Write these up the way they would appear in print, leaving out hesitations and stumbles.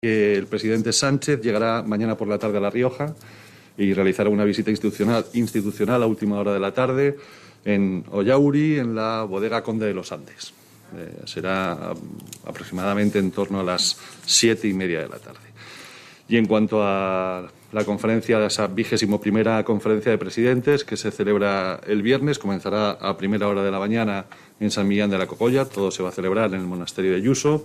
El presidente Sánchez llegará mañana por la tarde a La Rioja y realizará una visita institucional a última hora de la tarde en Ollauri, en la bodega Conde de los Andes. Será aproximadamente en torno a las 7:30 de la tarde. Y en cuanto a la conferencia, esa 21ª conferencia de presidentes que se celebra el viernes, comenzará a primera hora de la mañana en San Millán de la Cogolla. Todo se va a celebrar en el monasterio de Yuso.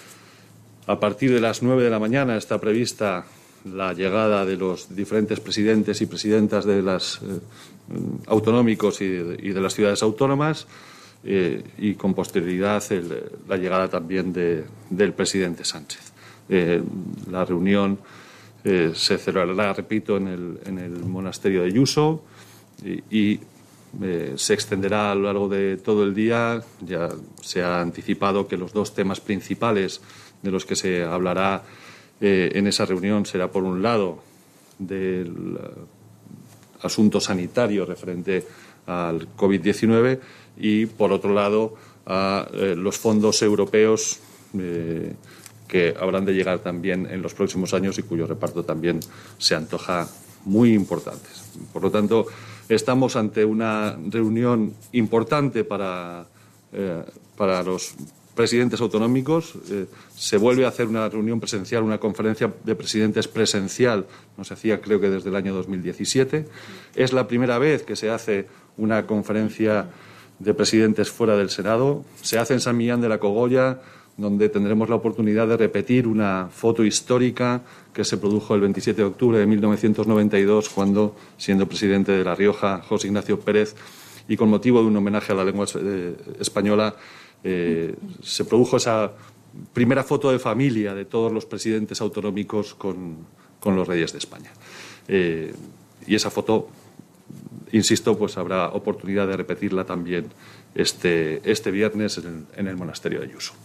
A partir de las 9 de la mañana está prevista la llegada de los diferentes presidentes y presidentas de los autonómicos y de las ciudades autónomas y con posterioridad la llegada también del presidente Sánchez. La reunión se celebrará, repito, en el monasterio de Yuso y se extenderá a lo largo de todo el día. Ya se ha anticipado que los dos temas principales de los que se hablará en esa reunión será, por un lado, del asunto sanitario referente al COVID-19 y, por otro lado, a los fondos europeos que habrán de llegar también en los próximos años y cuyo reparto también se antoja muy importante. Por lo tanto, estamos ante una reunión importante para los presidentes autonómicos. Se vuelve a hacer una reunión presencial, una conferencia de presidentes presencial, no se hacía creo que desde el año 2017. Es la primera vez que se hace una conferencia de presidentes fuera del Senado. Se hace en San Millán de la Cogolla, donde tendremos la oportunidad de repetir una foto histórica que se produjo el 27 de octubre de 1992, cuando, siendo presidente de La Rioja, José Ignacio Pérez, y con motivo de un homenaje a la lengua española, se produjo esa primera foto de familia de todos los presidentes autonómicos con los reyes de España. Y esa foto, insisto, pues habrá oportunidad de repetirla también este viernes en el monasterio de Yuso.